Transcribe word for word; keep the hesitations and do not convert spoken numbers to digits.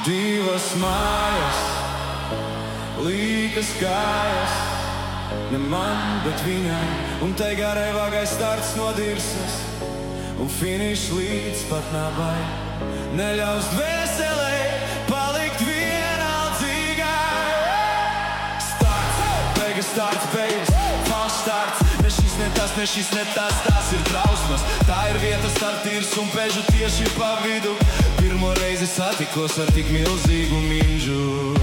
Divas mājas, līkas kājas, ne man, bet viņai, un tai garai vagai starts no dirsas, un finišs līdz pat nabai. Neļaus dvēselei palikt vienaldzīgai. Starts, beigas, starts, beigas, falšs starts. Ne šis, ne tas, ne šis, ne tas, tas ir trausmas. Tā ir vieta starp tirs un pežu tieši pa vidu. Pirmo reizi satikos ar tik milzīgu minžu.